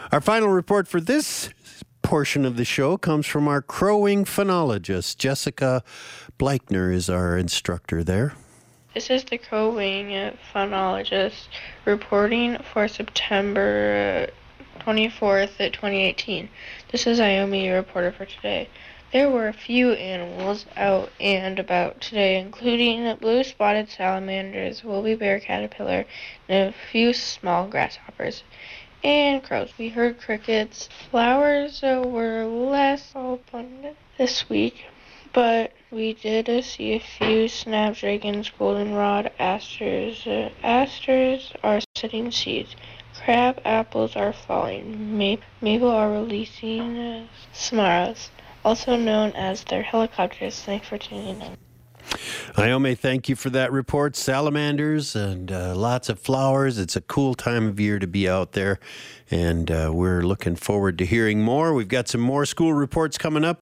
Our final report for this portion of the show comes from our crowing phonologist. Jessica Bleichner is our instructor there. This is the crowing phonologist reporting for September 24th, 2018. This is Iomi, your reporter for today. There were a few animals out and about today, including blue-spotted salamanders, woolly bear caterpillar, and a few small grasshoppers and crows. We heard crickets. Flowers were less abundant this week, but we did see a few snapdragons, goldenrod, asters. Asters are setting seeds. Crab apples are falling. Maple are releasing samaras, also known as their helicopters. Thanks for tuning in. Iome, thank you for that report. Salamanders and lots of flowers. It's a cool time of year to be out there, and we're looking forward to hearing more. We've got some more school reports coming up.